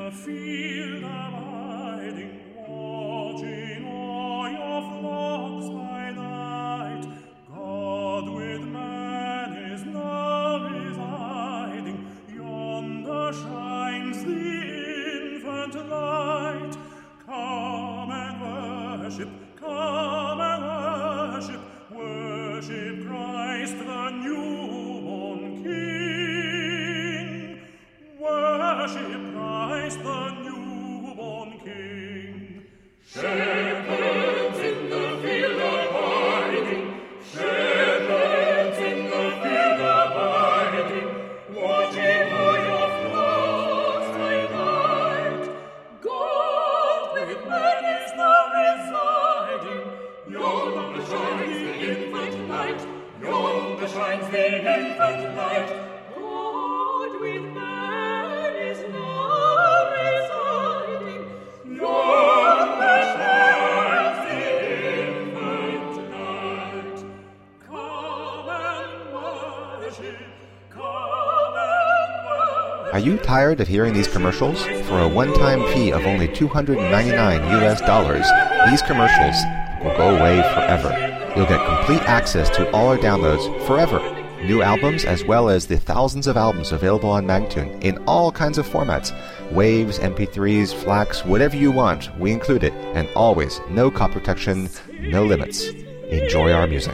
Are you tired of hearing these commercials? For a one-time fee of only $299, these commercials will go away forever. You'll get complete access to all our downloads forever. New albums as well as the thousands of albums available on Magnatune in all kinds of formats. Waves, MP3s, FLACs, whatever you want, we include it. And always, no copy protection, no limits. Enjoy our music.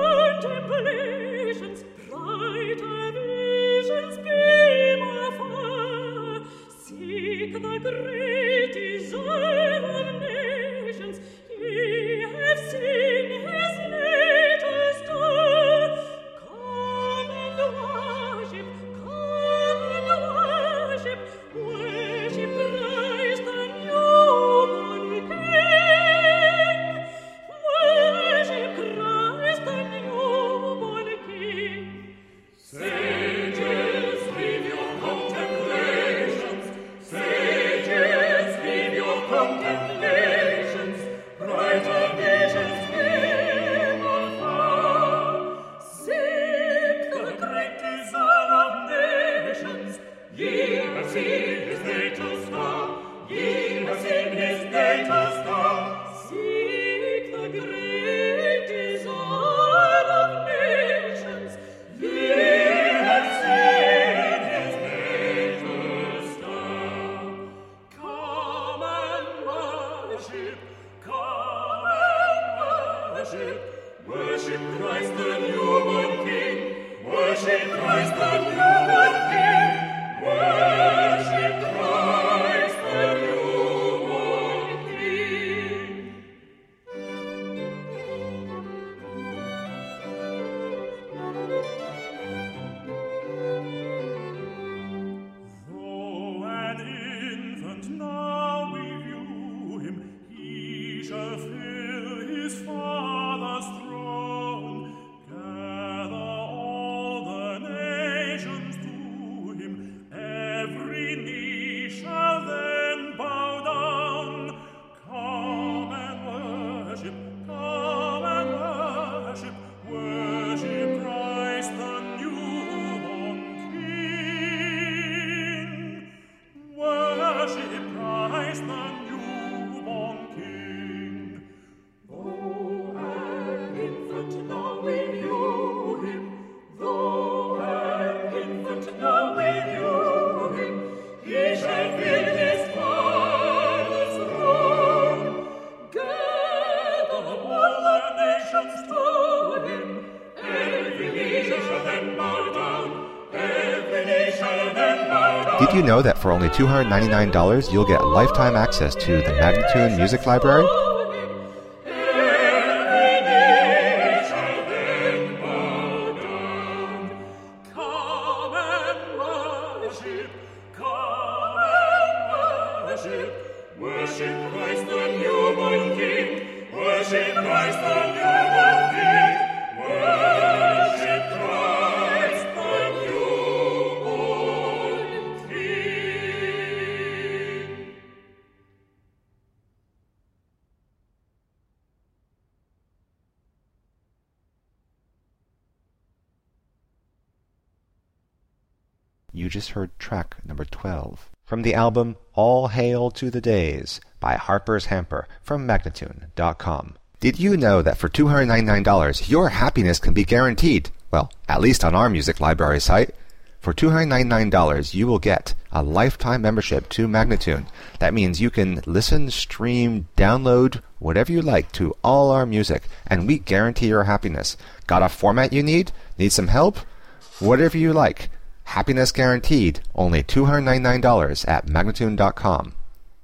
Did you know that for only $299 you'll get lifetime access to the Magnatune Music Library? You just heard track number 12 from the album All Hail to the Days by Harper's Hamper from Magnatune.com. Did you know that for $299 your happiness can be guaranteed? Well, at least on our music library site. For $299 you will get a lifetime membership to Magnatune. That means you can listen, stream, download, whatever you like to all our music, and we guarantee your happiness. Got a format you need? Need some help? Whatever you like. Happiness guaranteed. Only $299 at Magnatune.com.